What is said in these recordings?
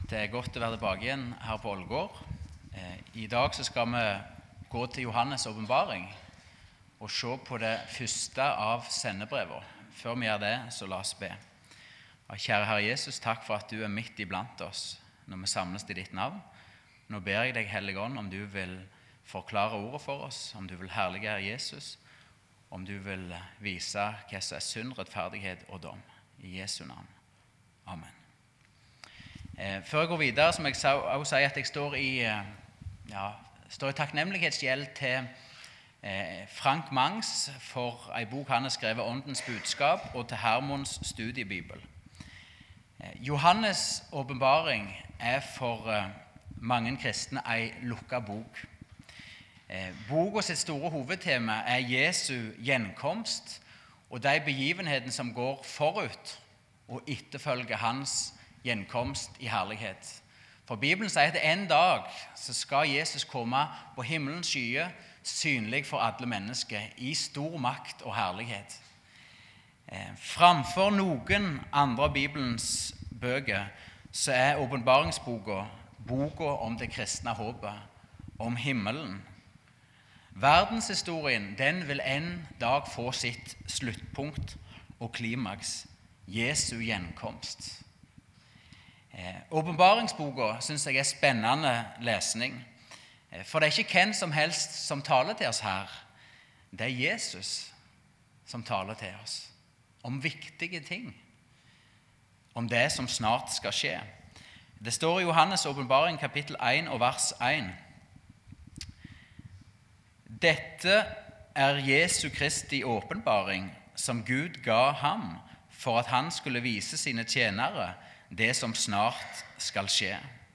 Det er godt å være tilbake igjen her på Ålgård. I dag så skal vi gå til Johannes åpenbaring og se på det første av sendebrevene. Før vi gjør det, så la oss be. Kjære Herre Jesus, takk for at du er midt iblant oss når vi samles i ditt navn. Nå ber jeg deg, Hellige Ånd, om du vil forklare ordet for oss, om du vil herliggjøre Jesus, om du vil vise hva som er synd, rettferdighet og dom. I Jesu navn. Amen. Før jeg går videre, så må jeg også si at jeg står i takknemlighetsgjeld til Frank Mangs for en bok han har skrevet, Åndens budskap, og til Hermons studiebibel. Johannes åpenbaring er for mange kristne en lukket bok. Boka sitt store hovedtema er Jesu gjenkomst og de begivenhetene som går forut og etterfølger hans gjenkomst i herlighet. For Bibelen sier at en dag så skal Jesus komme på himmelens skyer, synlig for alle mennesker, i stor makt og herlighet. Framfor noen andre av Bibelens bøker så er åpenbaringsboka boka om det kristne håpet, om himmelen. Verdenshistorien, den vil en dag få sitt sluttpunkt og klimaks, Jesu gjenkomst. Åpenbaringsboka synes jeg er spennende lesning, for det er ikke hvem som helst som taler til oss her. Det er Jesus som taler til oss om viktige ting, om det som snart skal skje. Det står i Johannes åpenbaring kapittel 1 og vers 1. Dette er Jesu Kristi åpenbaring som Gud ga ham for at han skulle vise sine tjenere det som snart skal skje.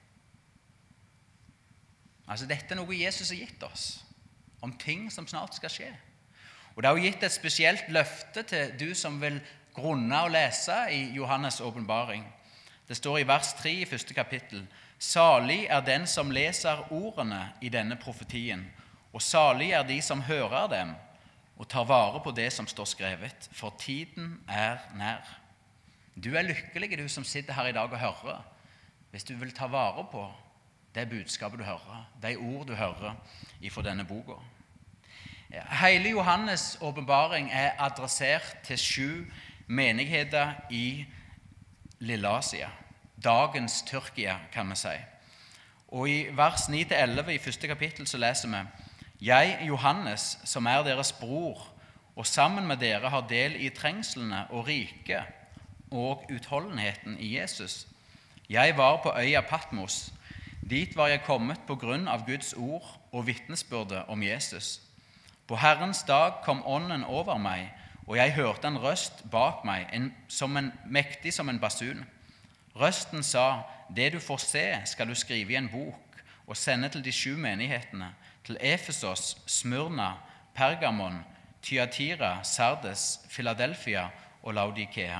Altså dette er noe Jesus har gitt oss, om ting som snart skal skje. Og det har gitt et spesielt løfte til du som vil grunne og lese i Johannes åpenbaring. Det står i vers 3 i første kapittel, «Salig er den som leser ordene i denne profetien, og salig er de som hører dem, og tar vare på det som står skrevet, for tiden er nær.» Du er lykkelig, du som sitter her i dag og hører, hvis du vil ta vare på det budskapet du hører, de ord du hører fra denne boka. Hele Johannes åpenbaring er adressert til 7 menigheter i Lilleasia, dagens Tyrkia kan vi si. Og i vers 9-11 i første kapittel så leser vi, «Jeg, Johannes, som er deres bror, og sammen med dere har del i trengslene og rike og utholdenheten i Jesus. Jeg var på øya Patmos. Dit var jeg kommet på grunn av Guds ord og vitnesbyrdet om Jesus. På Herrens dag kom ånden over meg, og jeg hørte en røst bak meg, mektig som en basun. Røsten sa, «Det du får se skal du skrive i en bok, og sende til de 7 menighetene, til Efesos, Smyrna, Pergamon, Thyatira, Sardes, Philadelphia og Laodikea.»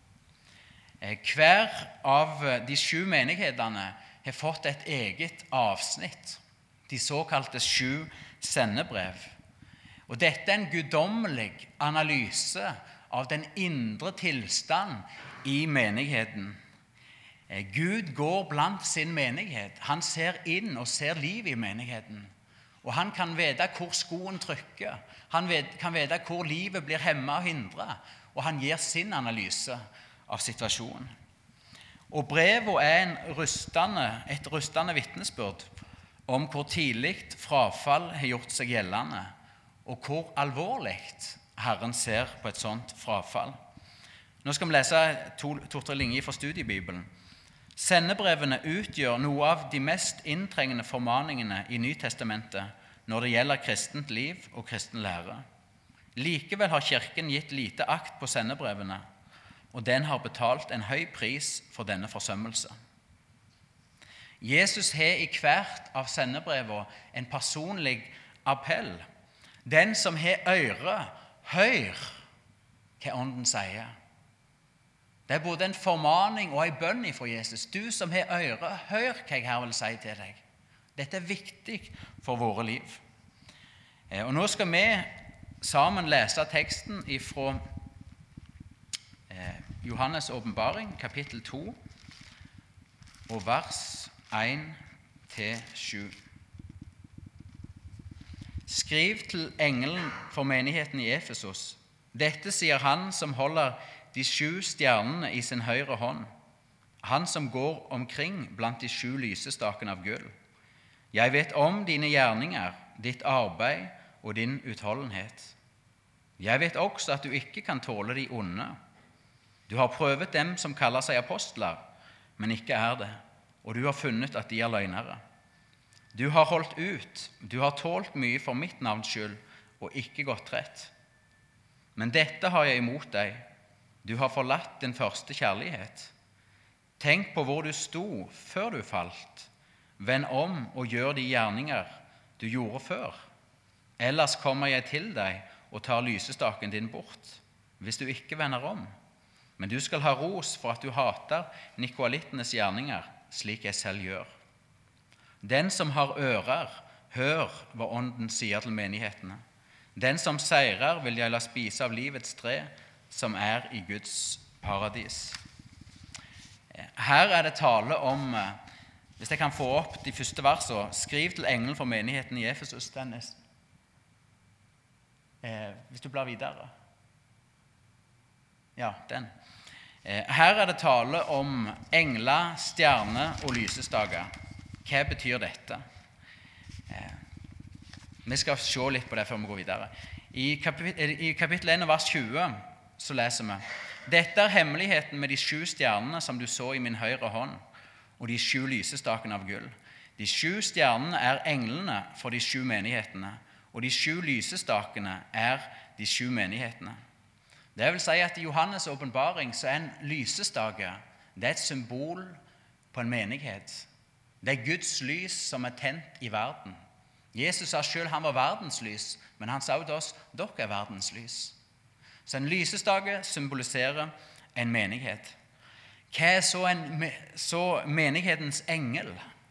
Hver av de 7 menighetene har fått et eget avsnitt, de såkalte 7 sendebrev. Og dette er en guddommelig analyse av den indre tilstand i menigheten. Gud går blant sin menighet. Han ser inn og ser liv i menigheten. Og han kan vite hvor skoen trykker. Han kan vite hvor livet blir hemmet og hindret. Og han gir sin analyse av situasjonen. Og brevet er et rustende vitnesbyrd om hvor tidlig frafall har gjort seg gjeldende, og hvor alvorlig Herren ser på et sånt frafall. Nå skal vi lese 2-3 linjer fra studiebibelen. Sendebrevene utgjør noe av de mest inntrengende formaningene i Nytestamentet når det gjelder kristent liv og kristen lære. Likevel har kirken gitt lite akt på sendebrevene, og den har betalt en høy pris for denne forsømmelse. Jesus har i hvert av sendebrevene en personlig appell. Den som har øre, hør hva ånden sier. Det er både en formaning og en bønn fra Jesus. Du som har øre, hør hva jeg her vil si til deg. Dette er viktig for våre liv. Og nå skal vi sammen lese teksten fra Johannes åpenbaring, kapittel 2, og vers 1-7. Skriv til engelen for menigheten i Efesos. Dette sier han som holder de 7 stjernene i sin høyre hånd, han som går omkring blant de 7 lysestakene av gull. Jeg vet om dine gjerninger, ditt arbeid og din utholdenhet. Jeg vet også at du ikke kan tåle de onde. Du har prøvet dem som kaller seg apostler, men ikke er det, og du har funnet at de er løgnere. Du har holdt ut, du har tålt mye for mitt navns skyld, og ikke gått trett. Men dette har jeg imot deg. Du har forlatt din første kjærlighet. Tenk på hvor du sto før du falt. Vend om og gjør de gjerninger du gjorde før. Ellers kommer jeg til deg og tar lysestaken din bort, hvis du ikke vender om. Men du skal ha ros for at du hater nikoalittenes gjerninger, slik jeg selv gjør. Den som har ører, hør hva Ånden sier til menighetene. Den som seirer vil jeg la spise av livets tre, som er i Guds paradis. Her er det tale om, hvis jeg kan få opp de første versene, skriv til engelen for menigheten i Efesos, Dennis. Hvis du blar videre. Ja, den. Her er det tale om engler, stjerner og lysestaker. Hva betyr dette? Vi skal se litt på det før vi går videre. I kapittel 1, vers 20, så leser vi: Dette er hemmeligheten med de 7 stjernene som du så i min høyre hånd, og de 7 lysestakene av gull. De 7 stjernene er englene for de 7 menighetene, og de 7 lysestakene er de 7 menighetene. Det vil si at i Johannes' åpenbaring så er en lysestake, det er et symbol på en menighet. Det er Guds lys som er tent i verden. Jesus sa selv han var verdens lys, men han sa til oss, dere er verdens lys. Så en lysestake symboliserer en menighet. Hva er så menighetens engel?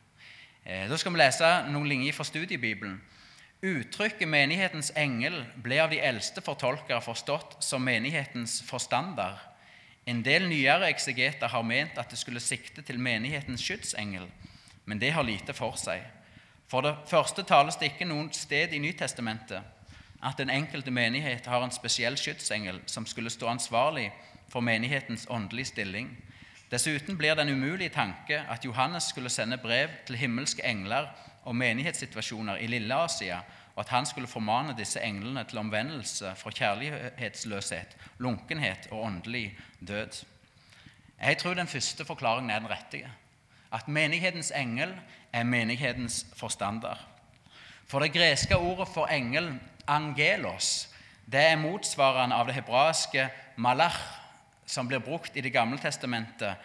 Da skal vi lese noen linjer fra studiebibelen. Uttrykket menighetens engel ble av de eldste fortolkere forstått som menighetens forstander. En del nyere eksegeter har ment at det skulle sikte til menighetens skytsengel, men det har lite for seg. For det første tales det ikke noen sted i Nytestamentet at den enkelte menighet har en spesiell skytsengel som skulle stå ansvarlig for menighetens åndelige stilling. Dessuten blir det en umulig tanke at Johannes skulle sende brev til himmelske engler om menighetssituasjoner i Lille Asia, og at han skulle formane disse englene til omvendelse fra kjærlighetsløshet, lunkenhet og åndelig død. Jeg tror den første forklaringen er den rettige, at menighetens engel er menighetens forstander. For det greske ordet for engel, angelos, det er motsvarende av det hebraiske malach, som blir brukt i Det gamle testamentet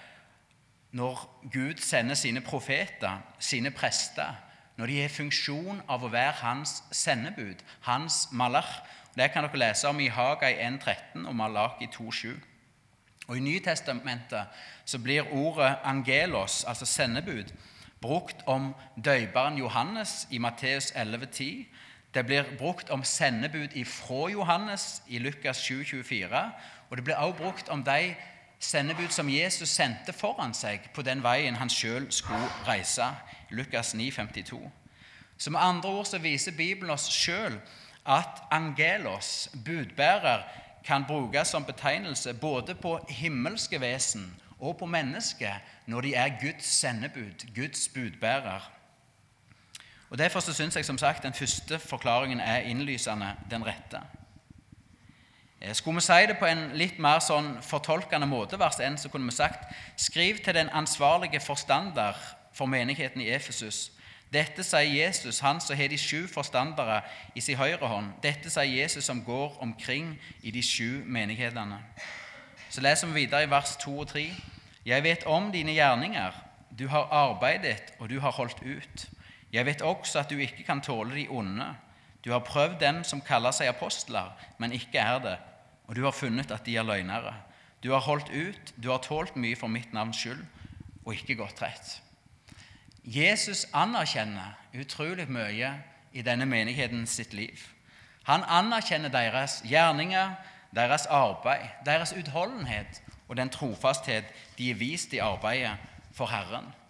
når Gud sender sine profeter, sine prester, når de er i funksjon av å være hans sendebud, hans malach. Det kan dere lese om i Hagai 1,13 og Malaki 2,7. Og i Nytestamentet så blir ordet angelos, altså sendebud, brukt om døperen Johannes i Matteus 11,10. Det blir brukt om sendebud ifra Johannes i Lukas 7,24. Og det blir også brukt om de sendebud som Jesus sendte foran seg på den veien han selv skulle reise, Lukas 9,52. Så med andre ord så viser Bibelen oss selv at angelos, budbærer, kan brukes som betegnelse både på himmelske vesen og på mennesker når de er Guds sendebud, Guds budbærer. Og derfor så synes jeg som sagt den første forklaringen er innlysende den rette. Skulle vi si det på en litt mer sånn fortolkende måte, vers 1, så kunne vi sagt: skriv til den ansvarlige forstander for menigheten i Efesus. Dette sier Jesus, han som har de 7 forstandere i sin høyre hånd. Dette sier Jesus som går omkring i de 7 menighetene. Så leser vi videre i vers 2 og 3. Jeg vet om dine gjerninger. Du har arbeidet, og du har holdt ut. Jeg vet også at du ikke kan tåle de onde. Du har prøvd dem som kaller seg apostler, men ikke er det, og du har funnet at de er løgnere. Du har holdt ut, du har tålt mye for mitt navns skyld, og ikke gått trett. Jesus anerkjenner utrolig mye i denne menigheten sitt liv. Han anerkjenner deres gjerninger, deres arbeid, deres utholdenhet og den trofasthet de er vist i arbeidet for Herren.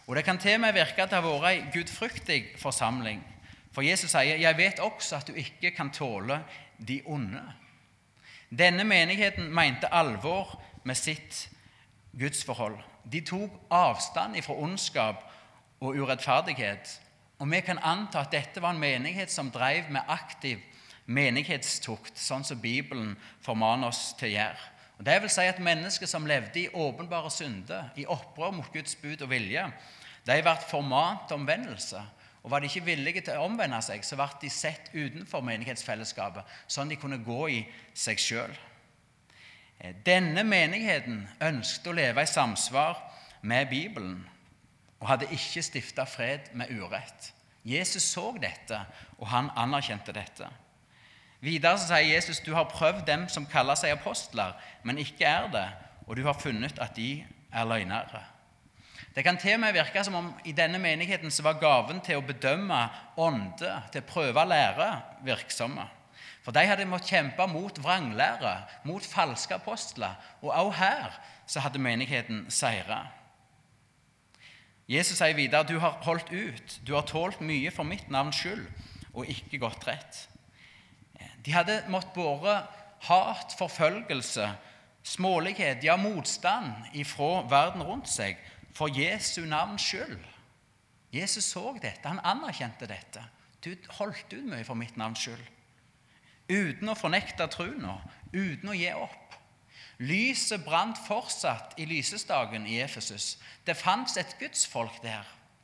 Og det kan til og med virke at det har vært en gudfryktig forsamling. For Jesus sier, jeg vet også at du ikke kan tåle de onde. Denne menigheten mente alvor med sitt gudsforhold. De tok avstand fra ondskap og urettferdighet. Og vi kan anta at dette var en menighet som drev med aktiv menighetstukt, sånn som Bibelen formaner oss til å gjøre. Og det vil si at mennesker som levde i åpenbare synder, i opprør mot Guds bud og vilje, de ble formant til omvendelse. Og var de ikke villige til å omvende seg, så ble de sett utenfor menighetsfellesskapet, sånn de kunne gå i seg selv. Denne menigheten ønsket å leve i samsvar med Bibelen, og hadde ikke stiftet fred med urett. Jesus så dette, og han anerkjente dette. Videre så sier Jesus, du har prøvd dem som kaller seg apostler, men ikke er det, og du har funnet at de er løgnere. Det kan til og med virke som om i denne menigheten så var gaven til å bedømme ånde, til å prøve å lære virksomme. For de hadde måttet kjempe mot vranglære, mot falske apostler, og også her så hadde menigheten seiret. Jesus sier videre, du har holdt ut, du har tålt mye for mitt navns skyld, og ikke gått rett. De hadde måttet båre hat, forfølgelse, smålighet, ja motstand ifra verden rundt seg, for Jesu navns skyld. Jesus så dette, han anerkjente dette. Du holdt ut mye for mitt navns skyld. Uten å fornekte troen, uten å gi opp. Lyset brant fortsatt i lysestaken i Efesus. Det fantes et gudsfolk der.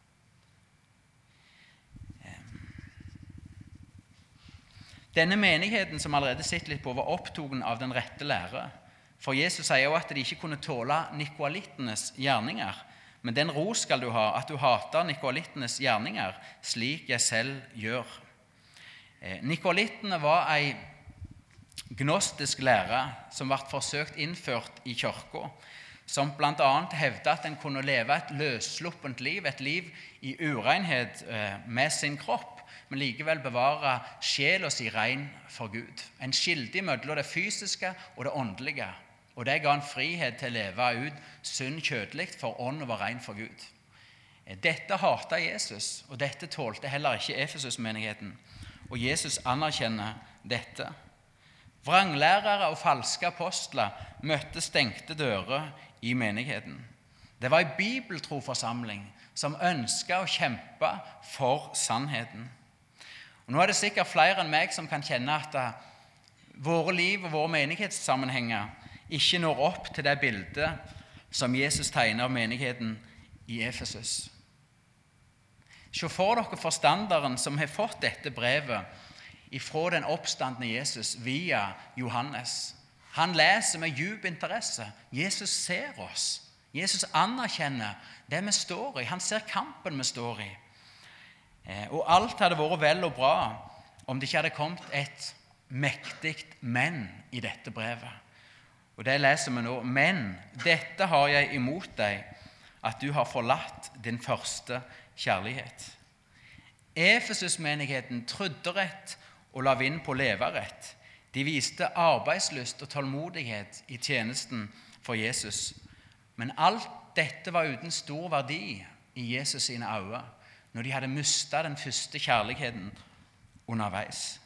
Denne menigheten som allerede sitter litt på var opptogen av den rette lære. For Jesus sier jo at de ikke kunne tåle nikoalittenes gjerninger. Men den ro skal du ha, at du hater nikoalittenes gjerninger, slik jeg selv gjør. Nikolittene var en gnostisk lære som ble forsøkt innført i kirka, som blant annet hevdet at en kunne leve et løssluppent liv, et liv i urenhet med sin kropp, men likevel bevare sjela si ren for Gud. En skilde mellom det fysiske og det åndelige, og det ga en frihet til å leve ut synd kjødelig, for ånden var ren for Gud. Dette hatet Jesus, og dette tålte heller ikke Efesus-menigheten, og Jesus anerkjenner dette. Vranglærere og falske apostler møtte stengte dører i menigheten. Det var en bibeltro forsamling som ønsket å kjempe for sannheten. Og nå er det sikkert flere enn meg som kan kjenne at våre liv og våre menighetssammenhenger ikke når opp til det bildet som Jesus tegner av menigheten i Efesus. Se for dere forstanderen som har fått dette brevet ifra den oppstandne Jesus via Johannes. Han leser med djup interesse. Jesus ser oss. Jesus anerkjenner det vi står i. Han ser kampen vi står i. Og alt hadde vært vel og bra om det ikke hadde kommet et mektig men i dette brevet. Og det leser vi nå. Men dette har jeg imot deg, at du har forlatt din første kjærlighet. Efesus-menigheten trodde rett og la vind på leverett. De viste arbeidslyst og tålmodighet i tjenesten for Jesus. Men alt dette var uten stor verdi i Jesus sine øyne, når de hadde mistet den første kjærligheten underveis.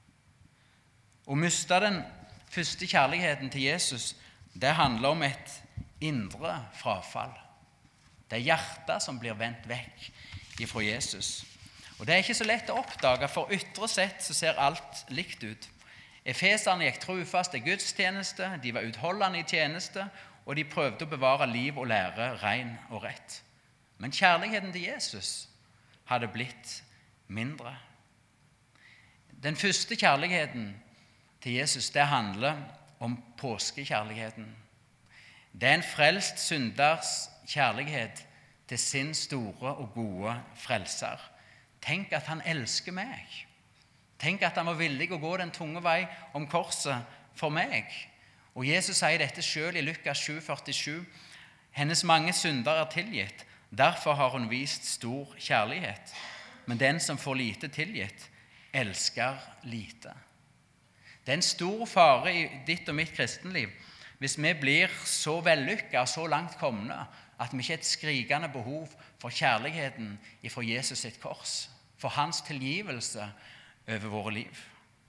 Å miste den første kjærligheten til Jesus, det handler om et indre frafall. Det er hjertet som blir vendt vekk ifra Jesus. Og det er ikke så lett å oppdage, for ytre sett så ser alt likt ut. Efeserne gikk trofast til gudstjeneste, de var utholdende i tjeneste, og de prøvde å bevare liv og lære ren og rett. Men kjærligheten til Jesus hadde blitt mindre. Den første kjærligheten til Jesus, det handler om påskekjærligheten. Det er en frelst synders kjærlighet til sin store og gode frelser. Tenk at han elsker meg. Tenk at han var villig å gå den tunge vei om korset for meg. Og Jesus sier dette selv i Lukas 7,47. Hennes mange synder er tilgitt. Derfor har hun vist stor kjærlighet. Men den som får lite tilgitt, elsker lite. Det er en stor fare i ditt og mitt kristenliv hvis vi blir så vellykket og så langt komne at vi ikke er et skrikende behov for kjærligheten fra Jesus sitt kors, for hans tilgivelse over våre liv.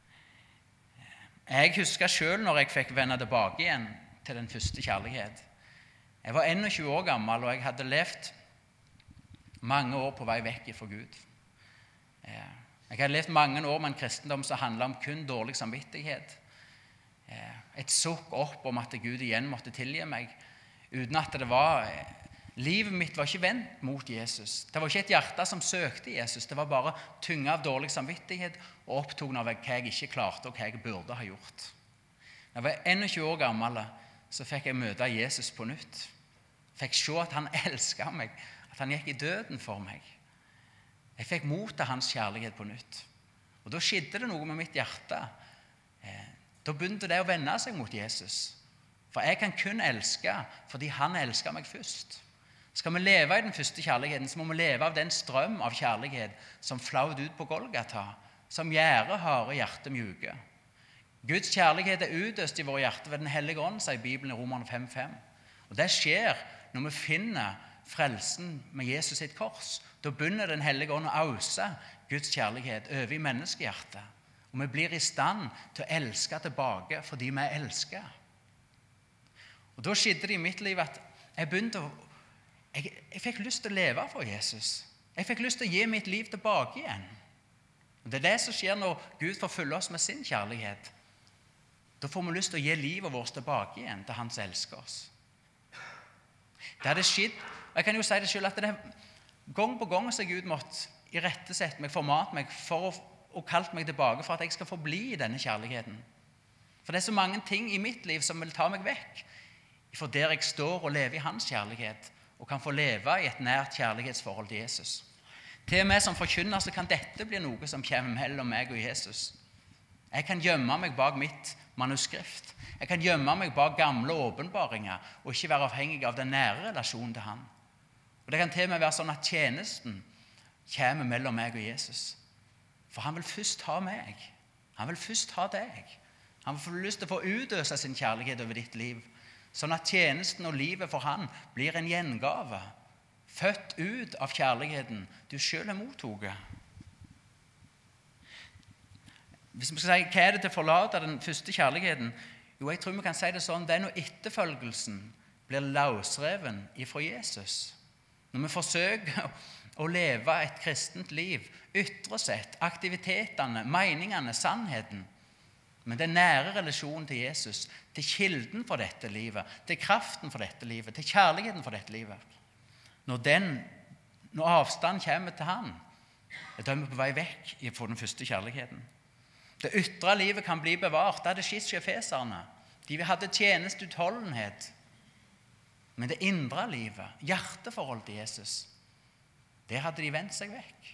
Jeg husker selv når jeg fikk vende tilbake igjen til den første kjærlighet. Jeg var 21 år gammel, og jeg hadde levd mange år på vei vekk fra Gud. Jeg hadde levd mange år med en kristendom som handlet om kun dårlig samvittighet. Et sukk opp om at Gud igjen måtte tilgi meg, uten at livet mitt var ikke vendt mot Jesus. Det var ikke et hjerte som søkte Jesus, det var bare tynget av dårlig samvittighet og opptatt av hva jeg ikke klarte og hva jeg burde ha gjort. Da jeg var 21 år gammel, så fikk jeg møte Jesus på nytt. Fikk se at han elsket meg, at han gikk i døden for meg. Jeg fikk motta hans kjærlighet på nytt. Og da skjedde det noe med mitt hjerte. Da begynte det å vende seg mot Jesus. For jeg kan kun elske fordi han elsket meg først. Skal vi leve i den første kjærligheten, så må vi leve av den strøm av kjærlighet som flauet ut på Golgata, som gjør harde hjertet mjuke. Guds kjærlighet er utøst i våre hjerter ved den hellige ånd, sier Bibelen i Romerne 5:5. Og det skjer når vi finner frelsen med Jesus sitt kors. Da begynner den hellige ånd å øse Guds kjærlighet over i menneskehjertet. Og vi blir i stand til å elske tilbake fordi vi elsker. Og da skjedde det i mitt liv at jeg fikk lyst til å leve for Jesus. Jeg fikk lyst til å gi mitt liv tilbake igjen. Og det er det som skjer når Gud får fylle oss med sin kjærlighet. Da får vi lyst til å gi livet vårt tilbake igjen til han som elsker oss. Det hadde skjedd, og jeg kan jo si det selv, at det gang på gang så Gud måtte irettesette meg, formate meg for å kalle meg tilbake for at jeg skal forbli i denne kjærligheten. For det er så mange ting i mitt liv som vil ta meg vekk for der jeg står og lever i hans kjærlighet og kan få leve i et nært kjærlighetsforhold til Jesus. Til og med som forkynner så kan dette bli noe som kommer mellom meg og Jesus. Jeg kan gjemme meg bak mitt manuskript. Jeg kan gjemme meg bak gamle åpenbaringer og ikke være avhengig av den nære relasjonen til han. Og det kan til og med være sånn at tjenesten kommer mellom meg og Jesus. For han vil først ha meg. Han vil først ha deg. Han vil få lyst til å få utøse sin kjærlighet over ditt liv, sånn at tjenesten og livet for han blir en gjengave, født ut av kjærligheten du selv har mottatt. Hvis vi skal si, hva er det til å forlate den første kjærligheten? Jo, jeg tror vi kan si det sånn, det er når etterfølgelsen blir løsreven ifra Jesus. Når vi forsøker å leve et kristent liv, ytre sett, aktivitetene, meningene, sannheten, men den nære relasjonen til Jesus, til kilden for dette livet, til kraften for dette livet, til kjærligheten for dette livet. Når avstand kommer til han, da er vi på vei vekk fra den første kjærligheten. Det ytre livet kan bli bevart. Det hadde skjedd hos efeserne. De hadde tjenesteutholdenhet. Men det indre livet, hjerteforhold til Jesus, det hadde de vendt seg vekk.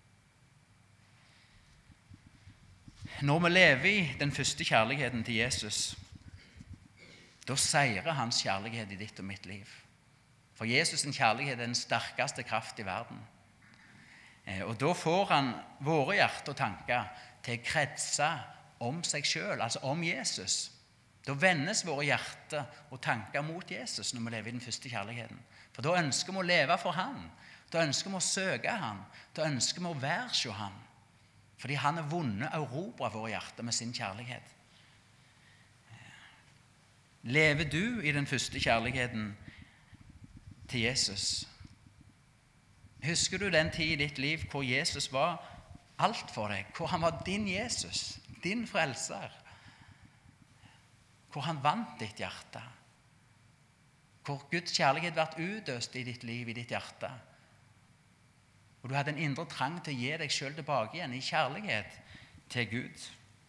Når vi lever i den første kjærligheten til Jesus, da seirer hans kjærlighet i ditt og mitt liv. For Jesus' kjærlighet er den sterkeste kraft i verden. Og da får han våre hjerter og tanker til å kretse om seg selv, altså om Jesus. Da vendes våre hjerter og tanker mot Jesus når vi lever i den første kjærligheten. For da ønsker vi å leve for han. Da ønsker vi å søke han. Da ønsker vi å være hos han. Fordi han har vunnet og erobret våre hjerter med sin kjærlighet. Lever du i den første kjærligheten til Jesus? Husker du den tid i ditt liv hvor Jesus var alt for deg? Hvor han var din Jesus, din frelser? Hvor han vant ditt hjerte? Hvor Guds kjærlighet ble utøst i ditt liv, i ditt hjerte? Og du hadde en indre trang til å gi deg selv tilbake igjen i kjærlighet til Gud.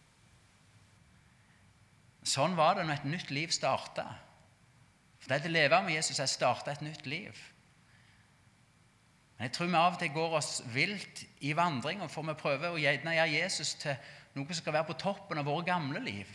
Sånn var det når et nytt liv startet. For det å leve med Jesus er å starte et nytt liv. Men jeg tror vi av og til går oss vilt i vandringen, for vi prøver å gjøre Jesus til noe som skal være på toppen av våre gamle liv,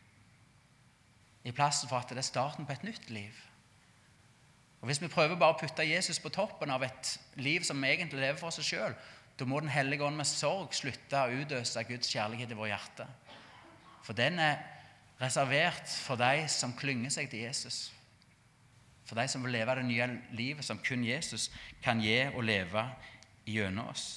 i plassen for at det er starten på et nytt liv. Og hvis vi prøver bare å putte Jesus på toppen av et liv som vi egentlig lever for seg selv, da må den hellige ånd med sorg slutte å utøse Guds kjærlighet i våre hjerter. For den er reservert for de som klynger seg til Jesus. For de som vil leve det nye livet som kun Jesus kan gi og leve gjennom oss.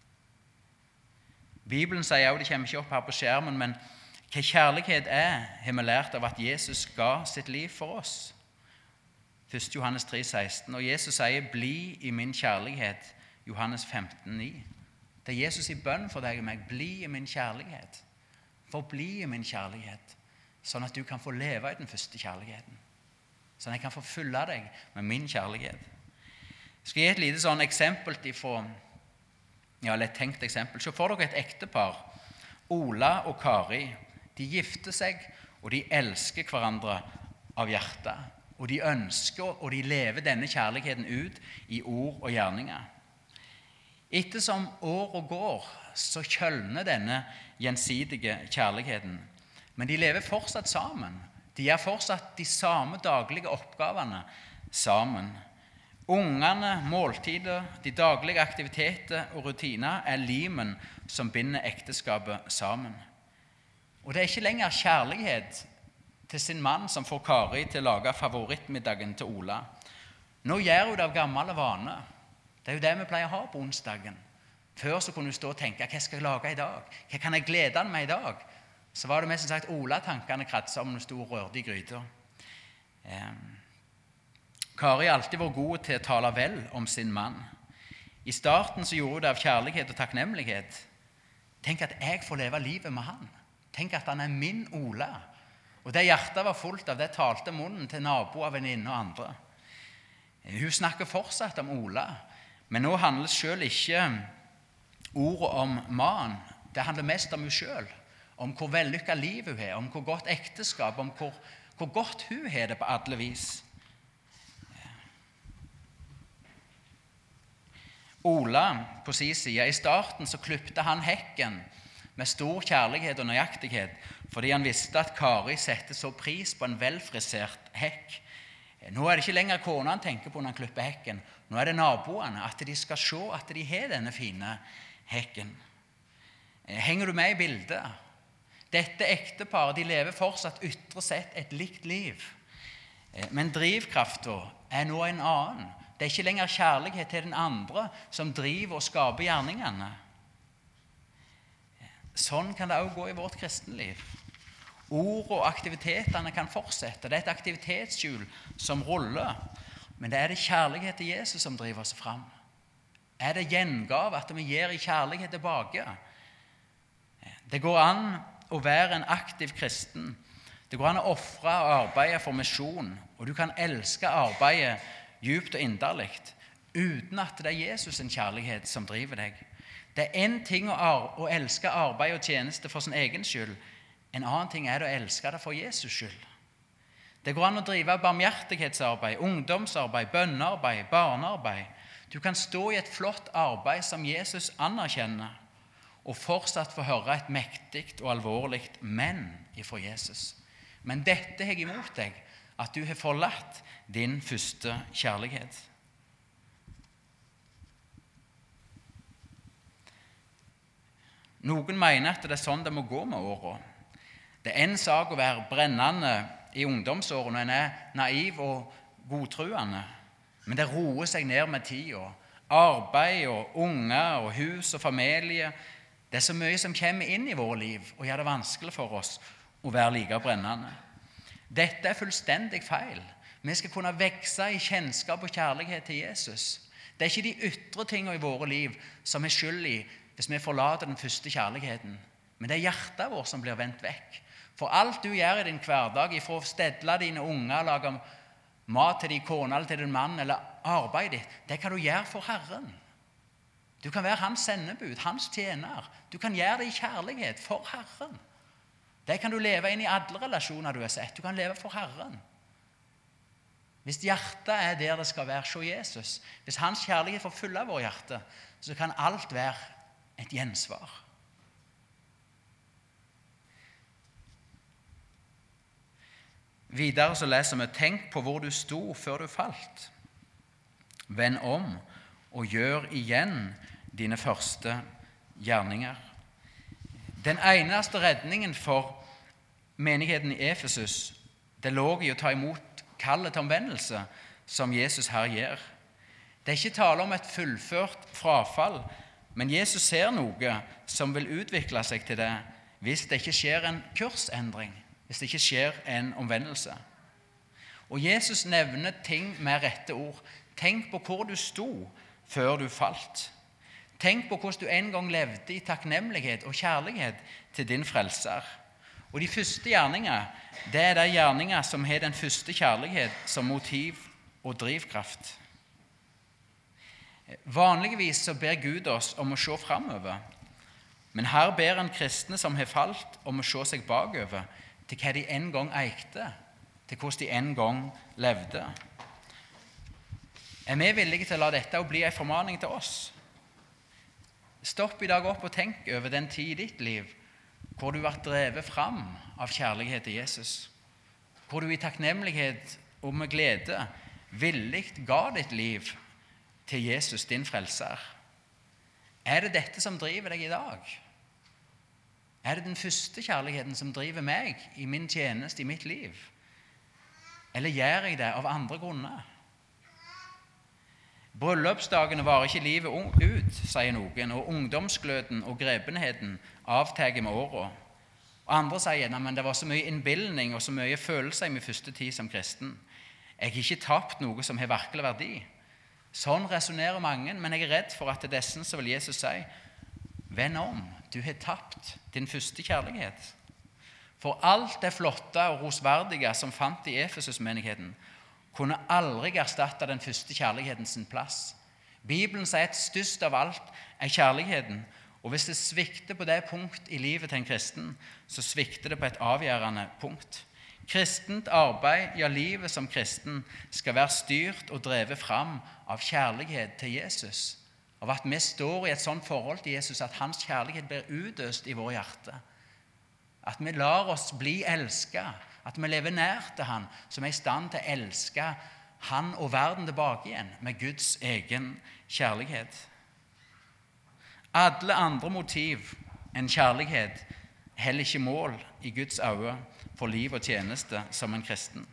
Bibelen sier også, det kommer ikke opp her på skjermen, men hva kjærlighet har vi lært av at Jesus ga sitt liv for oss. 1. Johannes 3,16, og Jesus sier, bli i min kjærlighet, Johannes 15,9. Det er Jesus i bønn for deg og meg, bli i min kjærlighet. Forbli i min kjærlighet, sånn at du kan få leve i den første kjærligheten. Sånn at jeg kan få fylle deg med min kjærlighet. Jeg skal gi et lite sånn eksempel tenkt eksempel. Så får dere et ektepar, Ola og Kari. De gifter seg, og de elsker hverandre av hjertet. Og de ønsker, og de lever denne kjærligheten ut i ord og gjerninger. Ettersom året går, så kjølner denne gjensidige kjærligheten. Men de lever fortsatt sammen. De gjør fortsatt de samme daglige oppgavene sammen. Ungene, måltider, de daglige aktiviteter og rutiner er limen som binder ekteskapet sammen. Og det er ikke lenger kjærlighet til sin mann som får Kari til å lage favorittmiddagen til Ola. Nå gjør hun det av gammel vane. Det er jo det vi pleier å ha på onsdagen. Før så kunne du stå og tenke, hva skal jeg lage i dag? Hva kan jeg glede meg i dag? Så var det mest sagt Ola-tankene kratset om når du stod og rørte i gryta. Kari har alltid vært god til å tale vel om sin mann. I starten så gjorde hun det av kjærlighet og takknemlighet. Tenk at jeg får leve livet med han. Tenk at han er min Ola. Og det hjertet var fullt av, det talte munnen til naboer, venninner og andre. Hun snakker fortsatt om Ola, men nå handler selv ikke ordet om mannen. Det handler mest om hun selv, om hvor vellykket liv hun har, om hvor godt ekteskap, om hvor godt hun har det på alle vis. Ola på sin side, i starten så klippte han hekken med stor kjærlighet og nøyaktighet, fordi han visste at Kari sette så pris på en velfrisert hekk. Nå er det ikke lenger kona han tenker på når han klipper hekken. Nå er det naboene, at de skal se at de har denne fine hekken. Henger du med i bildet? Dette ekteparet, de lever fortsatt ytre sett et likt liv. Men drivkraften er nå en annen. Det er ikke lenger kjærlighet til den andre som driver og skaper gjerningene. Sånn kan det også gå i vårt kristenliv. Ord og aktivitetene kan fortsette. Det er et aktivitetshjul som ruller. Men det er det kjærlighet til Jesus som driver oss fram. Er det gjengav at vi gir i kjærlighet tilbake? Det går an å være en aktiv kristen. Det går an å offre og arbeide for misjon. Og du kan elske arbeidet djupt og inderlig, uten at det er Jesus' kjærlighet som driver deg. Det er en ting å elske arbeid og tjeneste for sin egen skyld. En annen ting er å elske det for Jesus skyld. Det går an å drive barmhjertighetsarbeid, ungdomsarbeid, bønnearbeid, barnearbeid. Du kan stå i et flott arbeid som Jesus anerkjenner, og fortsatt få høre et mektig og alvorlig men ifra Jesus. Men dette har jeg imot deg, at du har forlatt din første kjærlighet. Noen mener at det er sånn det må gå med årene. Det er en sak å være brennende i ungdomsårene, en er naiv og godtruende, men det roer seg ned med tiden. Arbeid og unger og hus og familie, det er så mye som kommer inn i våre liv og gjør det vanskelig for oss å være like brennende. Dette er fullstendig feil. Vi skal kunne vokse i kjennskap og kjærlighet til Jesus. Det er ikke de ytre tingene i våre liv som er skyld i hvis vi forlater den første kjærligheten, men det er hjertet vårt som blir vendt vekk. For alt du gjør i din hverdag, ifra å stedle dine unger, lage mat til din kone eller til din mann, eller arbeid ditt, det kan du gjøre for Herren. Du kan være hans sendebud, hans tjener. Du kan gjøre det i kjærlighet for Herren. Det kan du leve inn i alle relasjoner du har sett. Du kan leve for Herren. Hvis hjertet er der det skal være, se Jesus. Hvis hans kjærlighet får fylle vår hjerte, så kan alt være et gjensvar. Videre så leser vi, tenk på hvor du sto før du falt. Vend om og gjør igjen dine første gjerninger. Den eneste redningen for menigheten i Efesus, det lå i å ta imot kallet til omvendelse, som Jesus her gir. Det er ikke tale om et fullført frafall, men Jesus ser noe som vil utvikle seg til det hvis det ikke skjer en kursendring, hvis det ikke skjer en omvendelse. Og Jesus nevner ting med rette ord. Tenk på hvor du sto før du falt. Tenk på hvordan du en gang levde i takknemlighet og kjærlighet til din frelser. Og de første gjerninger, det er de gjerninger som har den første kjærlighet som motiv og drivkraft. Vanligvis så ber Gud oss om å se fremover, men her ber en kristne som har falt, om å se seg bakover til hva de en gang eikte, til hvordan de en gang levde. Er vi villige til å la dette bli en formaning til oss? Stopp i dag opp og tenk over den tid i ditt liv hvor du ble drevet fram av kjærlighet til Jesus, hvor du i takknemlighet og med glede villig ga ditt liv til Jesus, din frelser. Er det dette som driver deg i dag? Er det den første kjærligheten som driver meg i min tjeneste, i mitt liv? Eller gjør jeg det av andre grunner? Bryllupsdagene varer ikke livet ut, sier noen, og ungdomsgløden og grepenheten avtager med årene. Og andre sier, men det var så mye innbildning og så mye følelser i min første tid som kristen. Jeg har ikke tapt noe som har virkelig verdi. Sånn resonerer mange, men jeg er redd for at til dessen så vil Jesus si, vend om, du har tapt din første kjærlighet. For alt det flotte og rosverdige som fant i Efesus-menigheten, kunne aldri erstatte den første kjærligheten sin plass. Bibelen sier at størst av alt er kjærligheten, og hvis det svikter på det punkt i livet til en kristen, så svikter det på et avgjørende punkt. Kristent arbeid, ja livet som kristen, skal være styrt og drevet fram av kjærlighet til Jesus, av at vi står i et sånt forhold til Jesus, at hans kjærlighet blir utøst i våre hjerter. At vi lar oss bli elsket, at vi lever nær til han, som er i stand til å elske han og verden tilbake igjen med Guds egen kjærlighet. Alle andre motiv enn kjærlighet heller ikke mål i Guds øyne for liv og tjeneste som en kristen.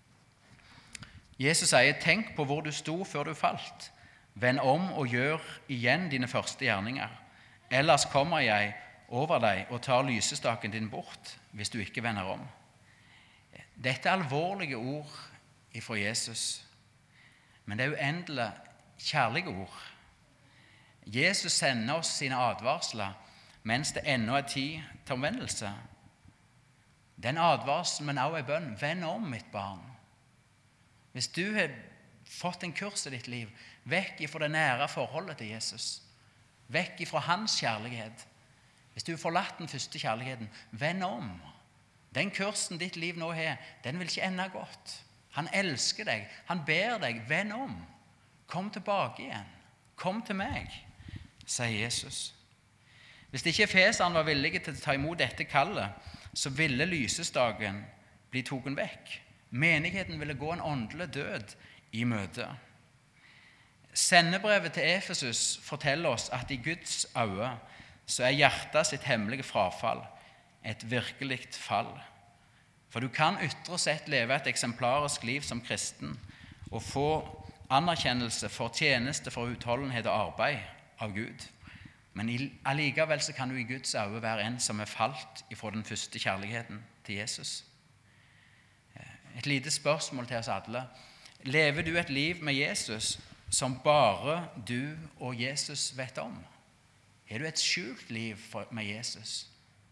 Jesus sier, tenk på hvor du sto før du falt. Vend om og gjør igjen dine første gjerninger. Ellers kommer jeg over deg og tar lysestaken din bort hvis du ikke vender om. Dette er alvorlige ord ifra Jesus, men det er uendelig kjærlige ord. Jesus sender oss sine advarsler mens det ennå er tid til omvendelse. Den advarselen, men også en bønn, vend om, mitt barn. Hvis du har fått en kurs i ditt liv, vekk ifra det nære forholdet til Jesus, vekk ifra hans kjærlighet. Hvis du har forlatt den første kjærligheten, vend om. Den kursen ditt liv nå har, den vil ikke ende godt. Han elsker deg, han ber deg, vend om. Kom tilbake igjen. Kom til meg, sier Jesus. Hvis ikke Efeserne var villige til å ta imot dette kallet, så ville lysestaken bli tatt vekk. Menigheten ville gå en åndelig død i møte. Sendebrevet til Efesus forteller oss at i Guds øyne så er hjertet sitt hemmelige frafall et virkelig fall. For du kan ytre sett leve et eksemplarisk liv som kristen og få anerkjennelse for tjeneste, for utholdenhet og arbeid av Gud. Men allikevel så kan du i Guds øyne være en som er falt ifra den første kjærligheten til Jesus. Et lite spørsmål til oss alle. Lever du et liv med Jesus som bare du og Jesus vet om? Er du et skjult liv med Jesus?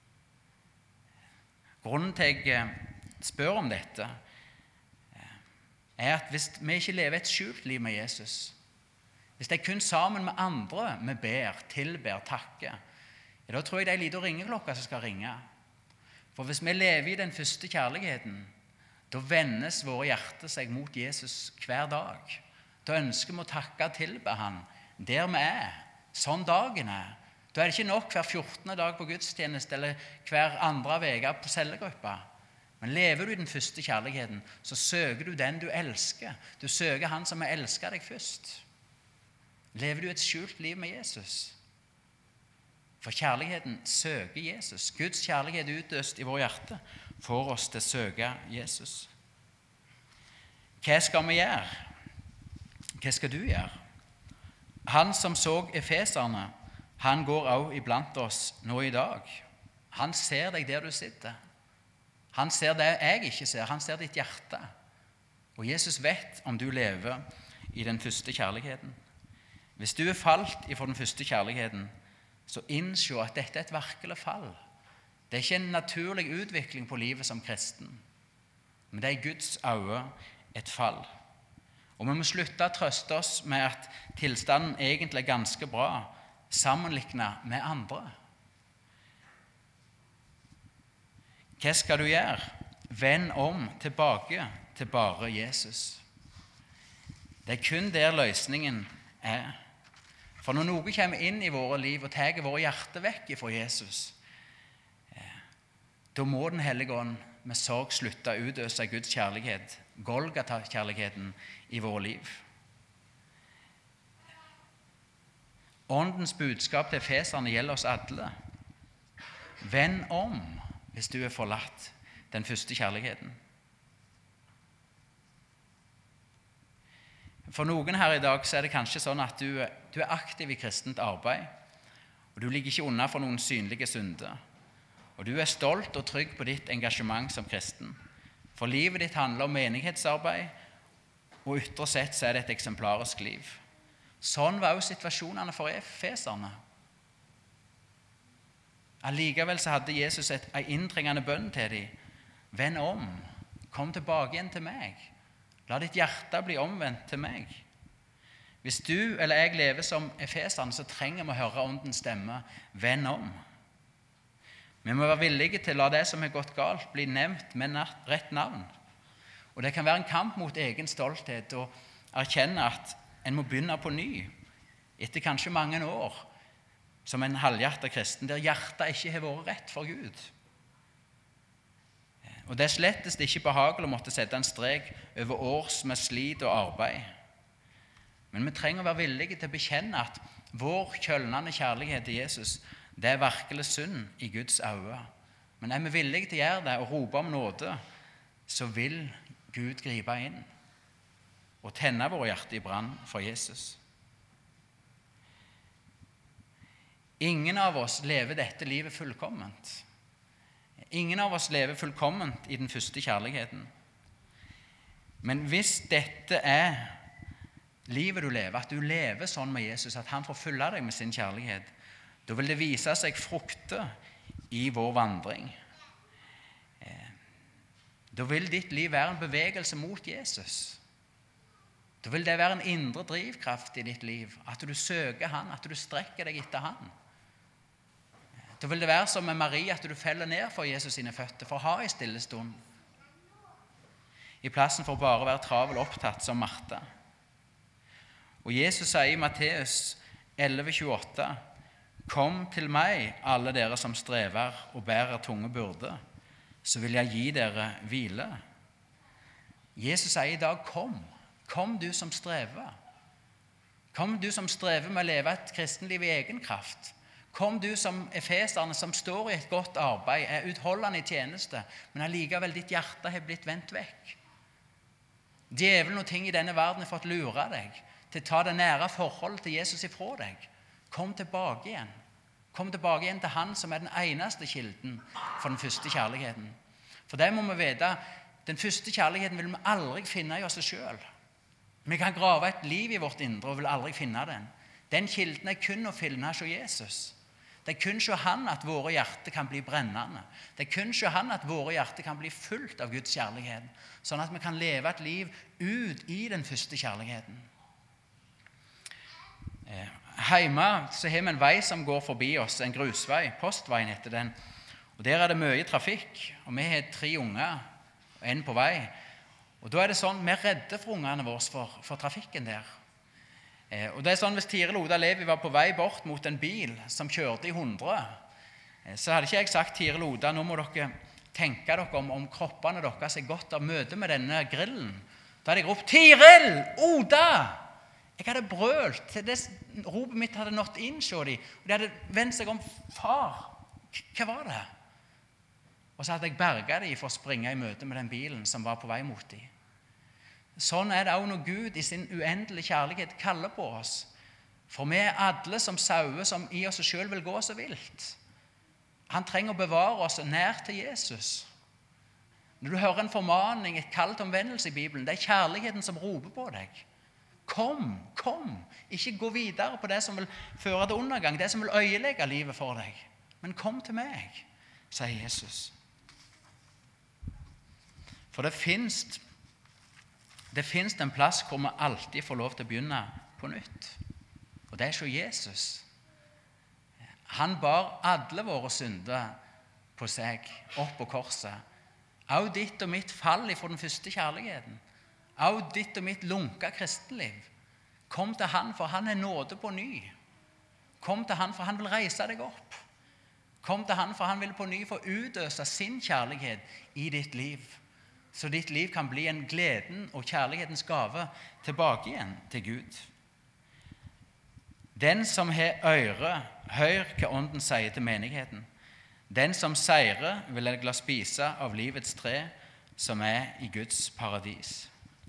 Grunnen til jeg spør om dette, er at hvis vi ikke lever et skjult liv med Jesus, hvis det er kun sammen med andre vi ber, tilber, takker, da tror jeg det er en liten ringeklokke som skal ringe. For hvis vi lever i den første kjærligheten, da vendes våre hjerter seg mot Jesus hver dag. Da ønsker vi å takke og tilbe han der vi er, sånn dagen er. Da er det ikke nok hver 14. dag på gudstjeneste eller hver andre veke på cellegruppa. Men lever du i den første kjærligheten, så søker du den du elsker. Du søker han som har elsket deg først. Lever du et skjult liv med Jesus? For kjærligheten søker Jesus. Guds kjærlighet utøst i vår hjerte får oss til å søke Jesus. Hva skal vi gjøre? hva skal du gjøre? Han som så efeserne, han går også iblant oss nå i dag. Han ser deg der du sitter. Han ser det jeg ikke ser. Han ser ditt hjerte. Og Jesus vet om du lever i den første kjærligheten. Hvis du falt ifra den første kjærligheten, så innså at dette er et virkelig fall. Det er ikke en naturlig utvikling på livet som kristen, men det er i Guds øyne et fall. Og vi må slutte å trøste oss med at tilstanden egentlig er ganske bra, sammenlignet med andre. Hva skal du gjøre? Vend om tilbake til bare Jesus. Det er kun der løsningen er. For når noe kommer inn i våre liv og tar våre hjerte vekk fra Jesus, da må Den hellige ånd med sorg slutte å utøse Guds kjærlighet, Golgata-kjærligheten i våre liv. Åndens budskap til efeserne gjelder oss alle. Vend om hvis du er forlatt den første kjærligheten. For noen her i dag så er det kanskje sånn at du er aktiv i kristent arbeid, og du ligger ikke unna for noen synlige synder. Og du er stolt og trygg på ditt engasjement som kristen. For livet ditt handler om menighetsarbeid, og ytre sett så er det et eksemplarisk liv. Sånn var jo situasjonene for efeserne. Allikevel så hadde Jesus en inntrengende bønn til dem. Vend om, kom tilbake igjen til meg. La ditt hjerte bli omvendt til meg. Hvis du eller jeg lever som efeserne, så trenger vi å høre åndens stemme. Vend om. Vi må være villige til å la det som er gått galt bli nevnt med rett navn. Og det kan være en kamp mot egen stolthet og erkjenne at en må begynne på ny etter kanskje mange år som en halvhjertet kristen der hjertet ikke har vært rett for Gud. Og det er slettest ikke behagelig å måtte sette en strek over års med slit og arbeid. Men vi trenger å være villige til å bekjenne at vår kjølnende kjærlighet til Jesus, det er virkelig synd i Guds øyne. Men er vi villige til å gjøre det og rope om nåde, så vil Gud gripe inn og tenne våre hjerter i brann for Jesus. Ingen av oss lever dette livet fullkomment. Ingen av oss lever fullkomment i den første kjærligheten. Men hvis dette er livet du lever, at du lever sånn med Jesus, at han får fylle deg med sin kjærlighet, da vil det vise seg frukter i vår vandring. Da vil ditt liv være en bevegelse mot Jesus. Da vil det være en indre drivkraft i ditt liv, at du søker han, at du strekker deg etter han. Da vil det være som med Maria, at du feller ned for Jesus sine føtter, for å ha en stille stund, i plassen for bare å være travel opptatt som Martha. Og Jesus sier i Matteus 11,28, «Kom til meg, alle dere som strever og bærer tunge byrder, så vil jeg gi dere hvile.» Jesus sier i dag, kom. Kom du som strever. Kom du som strever med å leve et kristenliv i egen kraft. Kom du som efeserne som står i et godt arbeid, er utholdende i tjeneste, men allikevel ditt hjerte har blitt vendt vekk. Djevelen og ting i denne verden har fått lure deg til å ta det nære forholdet til Jesus ifra deg. Kom tilbake igjen. Kom tilbake igjen til han som er den eneste kilden for den første kjærligheten. For det må vi vite, den første kjærligheten vil vi aldri finne i oss selv. Vi kan grave et liv i vårt indre og vil aldri finne den. Den kilden er kun å finne hos Jesus. Det er kun hos han at våre hjerter kan bli brennende. Det er kun hos han at våre hjerter kan bli fullt av Guds kjærlighet, sånn at vi kan leve et liv ut i den første kjærligheten. Hjemme så har vi en vei som går forbi oss, en grusvei, postveien heter den. Og der er det mye trafikk, og vi har 3 unger, og en på vei. Og da er det sånn, vi er redde for ungene våre for trafikken der. Og det er sånn, hvis Tiril Oda Levi var på vei bort mot en bil som kjørte i 100, så hadde ikke jeg sagt, Tiril Oda, nå må dere tenke dere om kroppene deres er godt av møte med denne grillen. Da hadde jeg ropt, Tiril Oda! Jeg hadde brølt til det ropet mitt hadde nått inn, så de. Og de hadde vendt seg om, far, hva var det? Og så hadde jeg berget de for å springe i møte med den bilen som var på vei mot de. Sånn det også når Gud i sin uendelige kjærlighet kaller på oss. For vi alle som sauer som i oss selv vil gå så vilt. Han trenger å bevare oss nær til Jesus. Når du hører en formaning, et kall til omvendelse i Bibelen, det kjærligheten som roper på deg. Kom, kom. Ikke gå videre på det som vil føre til undergang, det som vil øyelegge livet for deg. Men kom til meg, sier Jesus. For det finnes en plass hvor vi alltid får lov til å begynne på nytt. Og det så Jesus. Han bar alle våre synder på seg, opp på korset. Også ditt og mitt fall fra den første kjærligheten. Også ditt og mitt lunka kristenliv. Kom til han, for han nåde på ny. Kom til han, for han vil reise deg opp. Kom til han, for han vil på ny få utøse sin kjærlighet i ditt liv. Så ditt liv kan bli en gleden og kjærlighetens gave tilbake igjen til Gud. Den som har øre, hør hva ånden sier til menigheten. Den som seirer vil jeg la spise av livets tre, som i Guds paradis.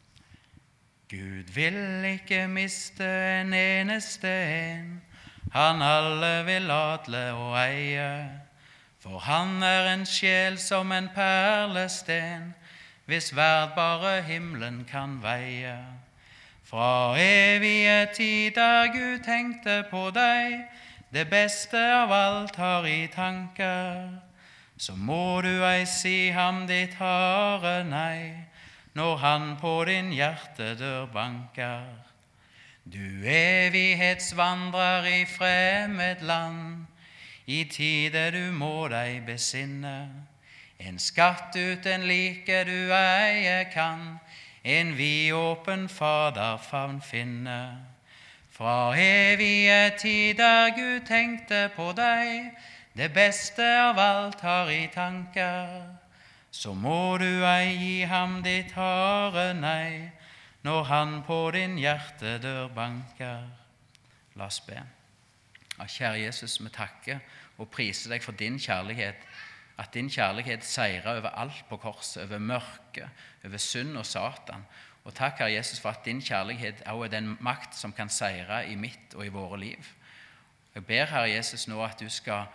Gud vil ikke miste en eneste en, han alle vil adle og eie. For han en sjel som en perlesten, hvis verd bare himmelen kan veie. Fra evige tider Gud tenkte på deg, det beste av alt har i tanker. Så må du ei si ham ditt harde nei, når han på din hjertedør banker. Du evighetsvandrer i fremmed land, i tide du må deg besinne. En skatt uten like du eie kan, en vidåpen faderfavn finne. Fra evige tider Gud tenkte på deg, det beste av alt har i tanker. Så må du ei gi ham ditt harde nei, når han på din hjertedør banker. La oss be. Kjære Jesus, vi takker og priser deg for din kjærlighet, at din kjærlighet seirer over alt på korset, over mørke, over synd og Satan. Og takk, Herre Jesus, for at din kjærlighet også den makt som kan seire i mitt og i våre liv. Jeg ber, Herre Jesus, nå at du skal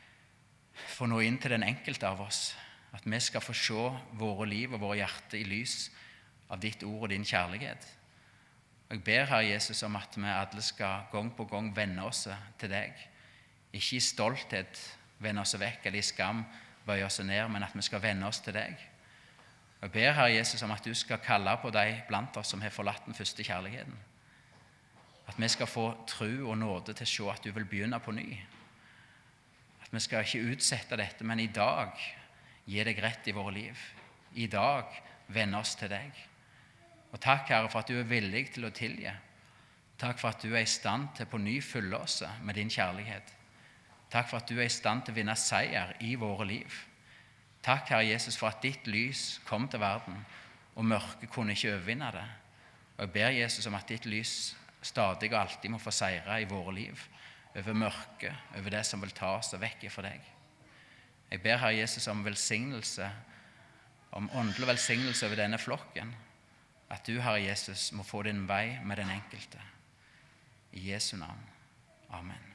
få nå inn til den enkelte av oss, at vi skal få se våre liv og våre hjerter i lys av ditt ord og din kjærlighet. Og jeg ber, Herre Jesus, om at vi alle skal gang på gang vende oss til deg. Ikke i stolthet vende oss vekk, eller i skam bøye oss ned, men at vi skal vende oss til deg. Og jeg ber, Herre Jesus, om at du skal kalle på deg blant oss som har forlatt den første kjærligheten. At vi skal få tro og nåde til å se at du vil begynne på ny. At vi skal ikke utsette dette, men i dag gi deg rett i våre liv. I dag vende oss til deg. Og takk, Herre, for at du villig til å tilgi. Takk for at du i stand til på ny fylle oss med din kjærlighet. Takk for at du i stand til å vinne seier i våre liv. Takk, Herre Jesus, for at ditt lys kom til verden, og mørket kunne ikke overvinne det. Og jeg ber Jesus om at ditt lys stadig og alltid må få seire i våre liv, over mørket, over det som vil ta oss vekk fra deg. Jeg ber, Herre Jesus, om velsignelse, om åndelig velsignelse over denne flokken, at du, Herre Jesus, må få din vei med den enkelte. I Jesu navn. Amen.